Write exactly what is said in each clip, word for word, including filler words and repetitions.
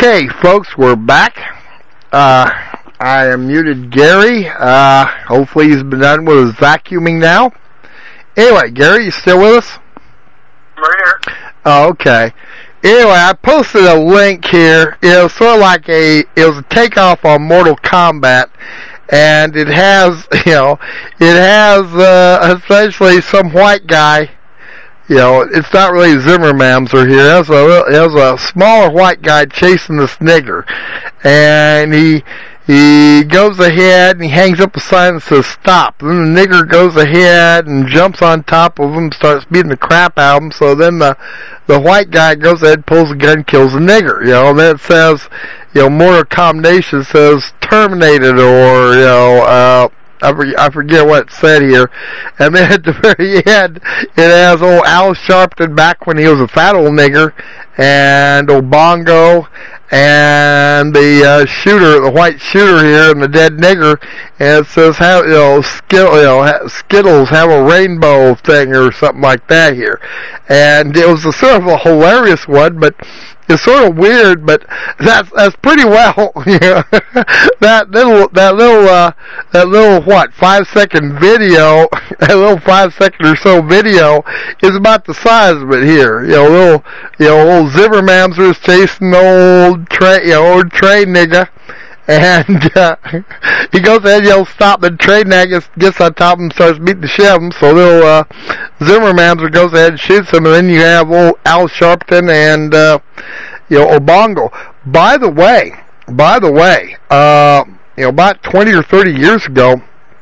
Okay, folks, we're back. Uh, I am muted Gary. Uh, hopefully he's been done with his vacuuming now. Anyway, Gary, you still with us? Right here. Oh, okay. Anyway, I posted a link here. It was sort of like a, it was a takeoff on Mortal Kombat. And it has, you know, it has, uh, essentially some white guy. You know, it's not really Zimmermans are here. It has a, it has a smaller white guy chasing this nigger. And he, he goes ahead and he hangs up a sign that says stop. Then the nigger goes ahead and jumps on top of him, starts beating the crap out of him. So then the, the white guy goes ahead, pulls a gun, kills the nigger. You know, and then it says, you know, Mortal Kombat says terminated or, you know, uh, I forget, I forget what it said here. And then at the very end, it has old Al Sharpton back when he was a fat old nigger, and old Bongo, and the uh, shooter, the white shooter here, and the dead nigger. And it says, have, you know, Skittle, you know, Skittles have a rainbow thing or something like that here. And it was a sort of a hilarious one, but it's sort of weird, but that's that's pretty well. You know, that little that little uh, that little what five second video, that little five second or so video is about the size of it here. You know, little you know old Zimmermans chasing old Trey, you know, old Trey nigga. And uh, he goes ahead and yells stop, and Trey Nag gets, gets on top of him and starts beating the shit out of him. So little uh, Zimmerman goes ahead and shoots him, and then you have old Al Sharpton and uh, you know Obongo. By the way, by the way, uh, you know about twenty or thirty years ago,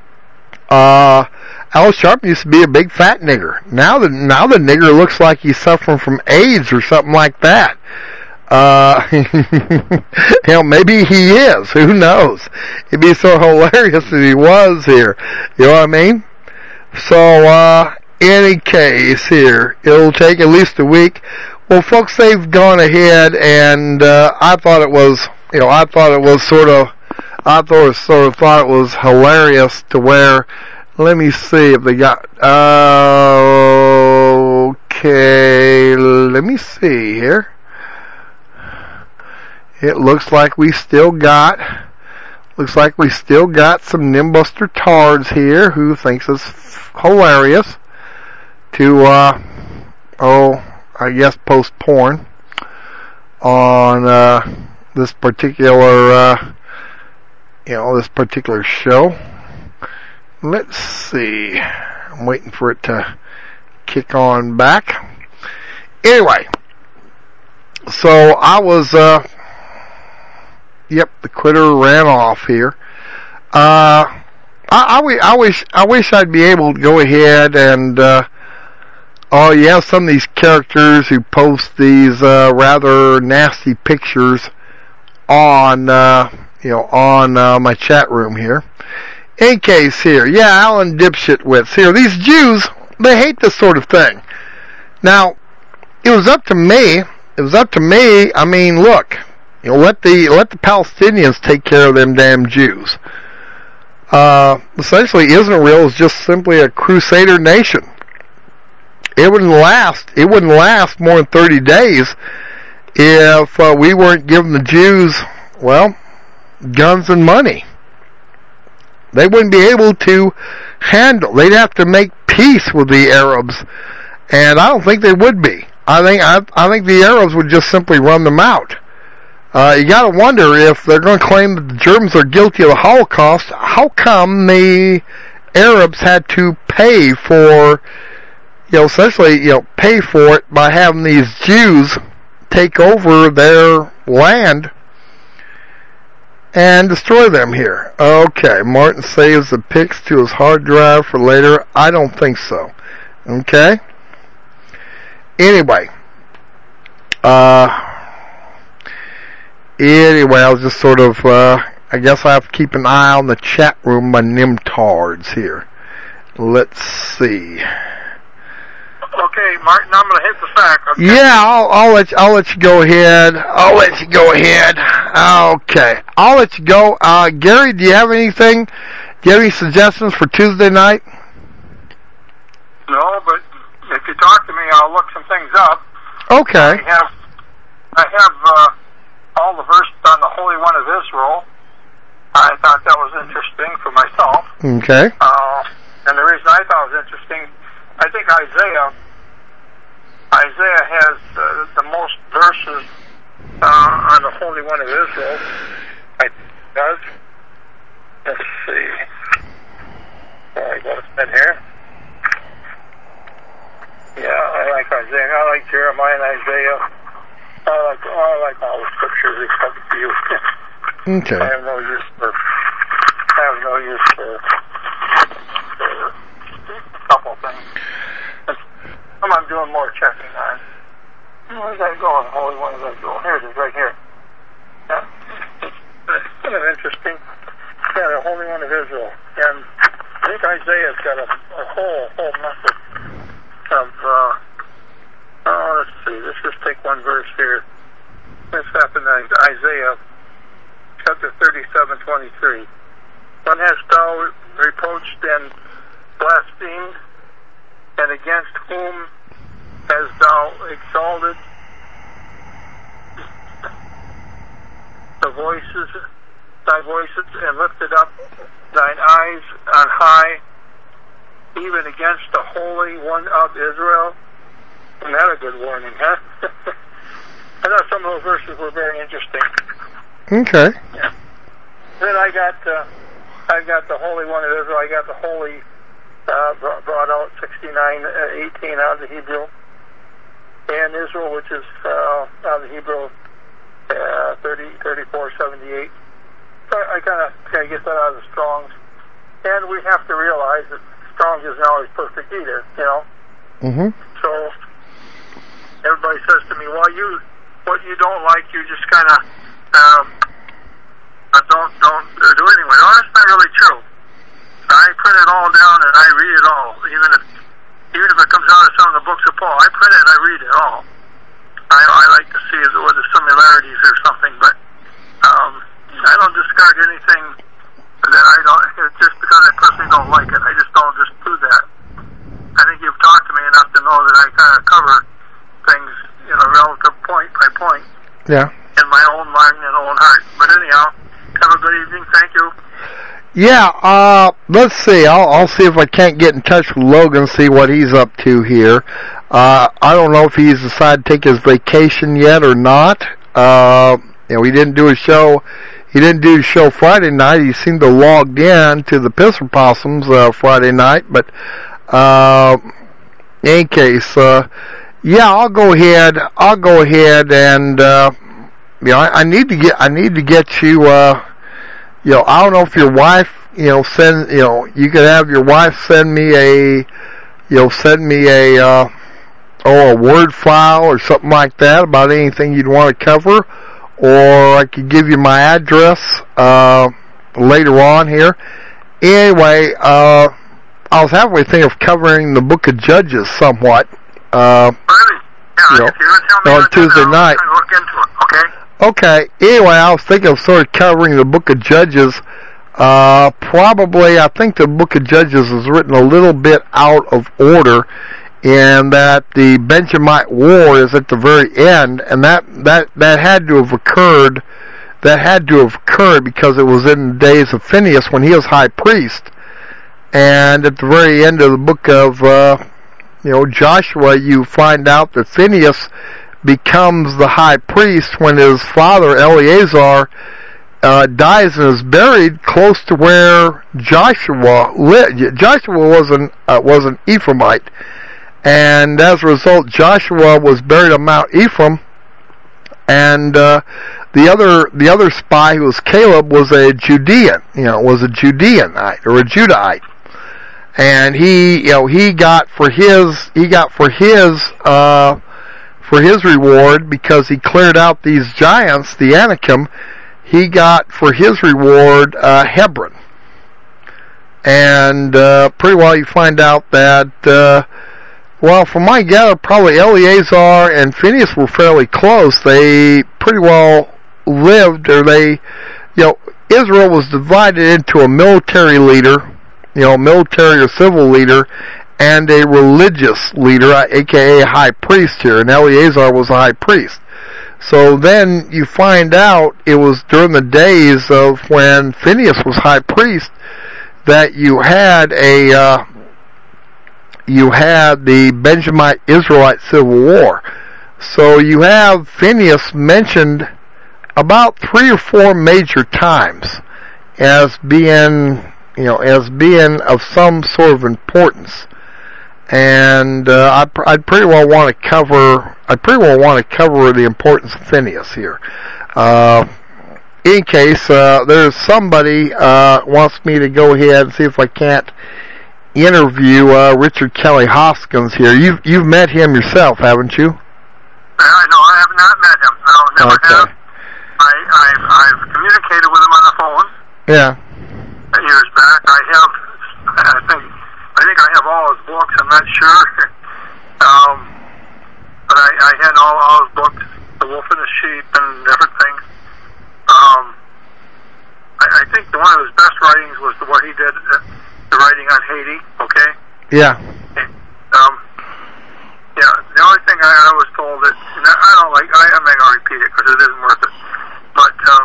uh, Al Sharpton used to be a big fat nigger. Now the now the nigger looks like he's suffering from AIDS or something like that. Uh, you know, maybe he is. Who knows? It'd be so hilarious if he was here. You know what I mean? So, uh, any case here, it'll take at least a week. Well, folks, they've gone ahead and, uh, I thought it was, you know, I thought it was sort of, I thought it was sort of thought it was hilarious to where, let me see if they got, uh, okay, let me see here. It looks like we still got, looks like we still got some Nimbuster tards here who thinks it's hilarious to, uh, oh, I guess post porn on, uh, this particular, uh, you know, this particular show. Let's see. I'm waiting for it to kick on back. Anyway, so I was, uh, yep, the critter ran off here. Uh, I, I, I wish, I wish I'd be able to go ahead and, uh, oh, you have some of these characters who post these, uh, rather nasty pictures on, uh, you know, on, uh, my chat room here. In case here, yeah, Alan Dipshitwits here. These Jews, they hate this sort of thing. Now, it was up to me, it was up to me, I mean, look, you know, let the let the Palestinians take care of them damn Jews. Uh, essentially, Israel is just simply a crusader nation. It wouldn't last. It wouldn't last more than thirty days if uh, we weren't giving the Jews, well, guns and money. They wouldn't be able to handle. They'd have to make peace with the Arabs, and I don't think they would be. I think I, I think the Arabs would just simply run them out. Uh, you gotta wonder if they're gonna claim that the Germans are guilty of the Holocaust, how come the Arabs had to pay for, you know, essentially, you know, pay for it by having these Jews take over their land and destroy them here. Okay, Martin saves the pics to his hard drive for later. I don't think so. Okay? Anyway. Uh... Anyway, I was just sort of, uh, I guess I have to keep an eye on the chat room by Nimtards here. Let's see. Okay, Martin, I'm going to hit the sack. Okay. Yeah, I'll, I'll let you, I'll let you go ahead. I'll let you go ahead. Okay, I'll let you go. Uh, Gary, do you have anything? Do you have any suggestions for Tuesday night? No, but if you talk to me, I'll look some things up. Okay. I have, I have, uh, all the verses on the Holy One of Israel. I thought that was interesting for myself. Okay. Uh, and the reason I thought it was interesting, I think Isaiah, Isaiah has uh, the most verses uh, on the Holy One of Israel. I think it does. Let's see. Oh, I got a pen here. Yeah, I like Isaiah. I like Jeremiah and Isaiah. I like, oh, I like all the scriptures except for you. Okay. I have no use for. I have no use for, for a couple things. I'm, I'm doing more checking on. Where's that going? Holy One of Israel. Here it is, right here. Yeah. It's kind of interesting. Yeah, the Holy One of Israel. And I think Isaiah's got a, a whole, whole method of, uh, oh, let's see, let's just take one verse here. This happened in Isaiah chapter thirty-seven, twenty-three. When hast thou reproached and blasphemed, and against whom hast thou exalted the voices, thy voices, and lifted up thine eyes on high, even against the Holy One of Israel? Isn't that a good warning, huh? I thought some of those verses were very interesting. Okay. Yeah. Then I got, uh, I got the Holy One of Israel. I got the Holy, uh, brought out sixty-nine eighteen out of the Hebrew, and Israel, which is uh, out of the Hebrew, uh, thirty thirty-four seventy-eight. So I kind of kind of get that out of the Strong's, and we have to realize that Strong's isn't always perfect either, you know. Mm-hmm. So everybody says to me, "Well, you, what you don't like, you just kind of." Um, I don't don't uh, do anyway. No, that's not really true. I print it all down and I read it all, even if even if it comes out of some of the books of Paul. I print it and I read it all. I I like to see if there were the similarities or something, but um, I don't discard anything that I don't just because I personally don't like it. I just don't just do that. I think you've talked to me enough to know that I kind of cover things, you know, relative point by point. Yeah. In my own mind and own heart. But anyhow, have a good evening. Thank you. Yeah, uh, let's see. I'll, I'll see if I can't get in touch with Logan, see what he's up to here. Uh, I don't know if he's decided to take his vacation yet or not. Uh, you know, he didn't do a show. He didn't do a show Friday night. He seemed to logged in to the Pisser Possums, uh, Friday night. But, uh, in any case, uh, yeah, I'll go ahead. I'll go ahead and, uh, you know, I, I need to get, I need to get you, uh, you know, I don't know if your wife, you know, send, you know, you could have your wife send me a, you know, send me a, uh, oh, a Word file or something like that about anything you'd want to cover, or I could give you my address, uh, later on here. Anyway, uh, I was halfway thinking of covering the Book of Judges somewhat, uh, really? Yeah, you know, if you're going to tell me on Tuesday I'll night. look into it, okay? Okay, anyway, I was thinking of sort of covering the Book of Judges. Uh, probably, I think the Book of Judges is written a little bit out of order, in that the Benjamite War is at the very end, and that, that, that had to have occurred, that had to have occurred because it was in the days of Phinehas when he was high priest. And at the very end of the book of, uh, you know, Joshua, you find out that Phinehas becomes the high priest when his father Eleazar uh, dies and is buried close to where Joshua lived. Joshua was an uh, was an Ephraimite, and as a result, Joshua was buried on Mount Ephraim, and uh, the other the other spy, who was Caleb, was a Judean, you know, was a Judeanite or a Judahite, and he you know he got for his he got for his uh, for his reward, because he cleared out these giants, the Anakim, he got for his reward uh, Hebron. And uh, pretty well you find out that, uh, well, from my gather, probably Eleazar and Phinehas were fairly close. They pretty well lived, or they, you know, Israel was divided into a military leader, you know, military or civil leader, and a religious leader, aka a high priest here, and Eleazar was a high priest. So then you find out it was during the days of when Phineas was high priest that you had a uh, you had the Benjamite Israelite Civil War. So you have Phineas mentioned about three or four major times as being, you know, as being of some sort of importance. And uh, I, I'd pretty well want to cover. I pretty well want to cover the importance of Phineas here. Uh, in case uh, there's somebody uh, wants me to go ahead and see if I can't interview uh, Richard Kelly Hoskins here. You've you've met him yourself, haven't you? Uh, no, I have not met him. No, never okay. have. I I've, I've communicated with him on the phone. Yeah. Years back, I have. I think. I think I have all his books. I'm not sure. um, but I, I had all, all his books, The Wolf and the Sheep and different things. Um, I, I think the, one of his best writings was the what he did, uh, the writing on Haiti. Okay. Yeah. Um, yeah. The only thing I, I was told that and I don't like. I, I'm not gonna repeat it because it isn't worth it. But um,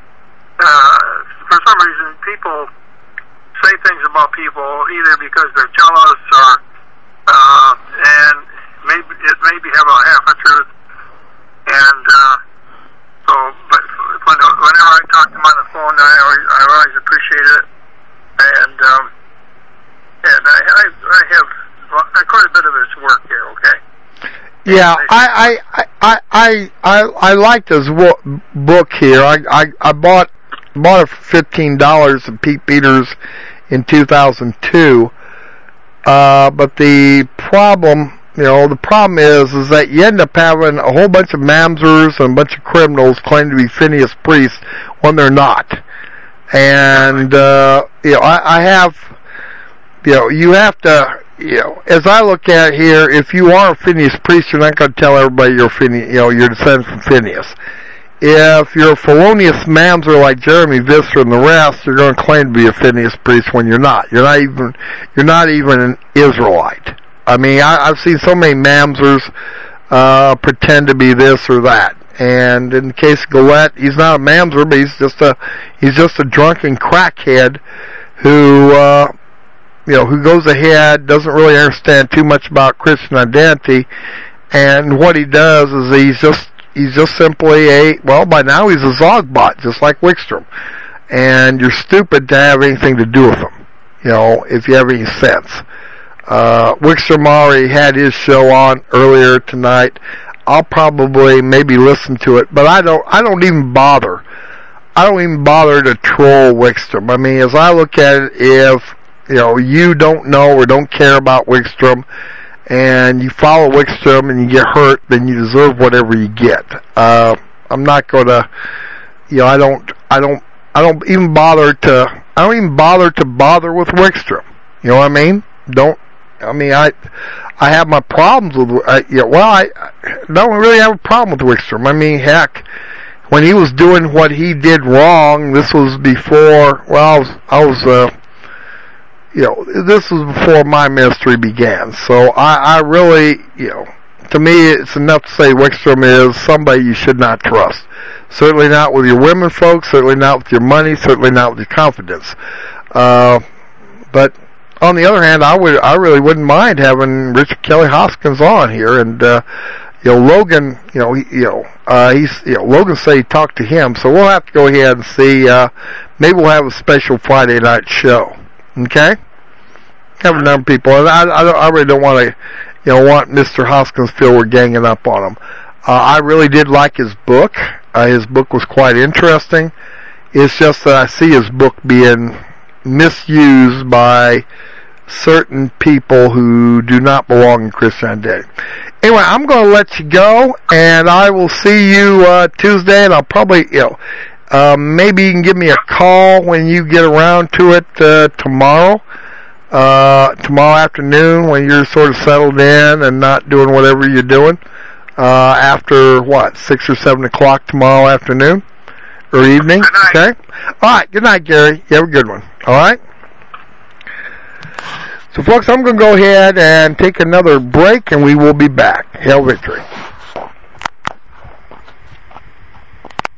uh, for some reason, people say things about people either because they're jealous or uh, and maybe it maybe have a half a truth. And uh, so, but when, whenever I talk to him on the phone, I always, I always appreciate it. And um, and I, I I have quite a bit of his work here. Okay. Yeah, I I I I I, I liked his wo- book here. I I, I bought. Bought it for fifteen dollars at Pete Peters in two thousand two. Uh, but the problem, you know, the problem is, is that you end up having a whole bunch of mamzers and a bunch of criminals claim to be Phineas priests when they're not. And, uh, you know, I, I have, you know, you have to, you know, as I look at it here, if you are a Phineas priest, you're not going to tell everybody you're Phineas, you know, you're descended from Phineas. If you're a felonious mamzer like Jeremy Visser and the rest, you're going to claim to be a Phineas priest when you're not. You're not even, you're not even an Israelite. I mean, I, I've seen so many mamzers uh, pretend to be this or that. And in the case of Gillette, he's not a mamzer, but he's just a, he's just a drunken crackhead who, uh, you know, who goes ahead, doesn't really understand too much about Christian identity, and what he does is he's just He's just simply a, well, by now he's a Zogbot, just like Wickstrom. And you're stupid to have anything to do with him, you know, if you have any sense. Uh, Wickstrom already had his show on earlier tonight. I'll probably maybe listen to it, but I don't, I don't even bother. I don't even bother to troll Wickstrom. I mean, as I look at it, if, you know, you don't know or don't care about Wickstrom, and you follow Wickstrom and you get hurt, then you deserve whatever you get. Uh, I'm not gonna, you know, I don't, I don't, I don't even bother to, I don't even bother to bother with Wickstrom. You know what I mean? Don't, I mean, I, I have my problems with, I, you know, well, I, I don't really have a problem with Wickstrom. I mean, heck, when he was doing what he did wrong, this was before, well, I was, I was, uh, you know, this was before my ministry began. So I, I really, you know, to me it's enough to say Wickstrom is somebody you should not trust. Certainly not with your women folks, certainly not with your money, certainly not with your confidence. Uh, but on the other hand, I would, I really wouldn't mind having Richard Kelly Hoskins on here, and, uh, you know, Logan, you know, he, you know, uh, he's, you know, Logan said he talked to him, so we'll have to go ahead and see, uh, maybe we'll have a special Friday night show. Okay? Have a number of people, and I, I, I really don't want to, you know, want Mister Hoskins to feel we're ganging up on him. Uh, I really did like his book. Uh, his book was quite interesting. It's just that I see his book being misused by certain people who do not belong in Christian identity. Anyway, I'm going to let you go, and I will see you uh, Tuesday, and I'll probably, you know, uh, maybe you can give me a call when you get around to it uh, tomorrow. Uh, tomorrow afternoon when you're sort of settled in and not doing whatever you're doing, uh, after what, six or seven o'clock tomorrow afternoon or evening. Okay. All right. Good night, Gary. You have a good one. All right. So, folks, I'm going to go ahead and take another break, and we will be back. Hail victory.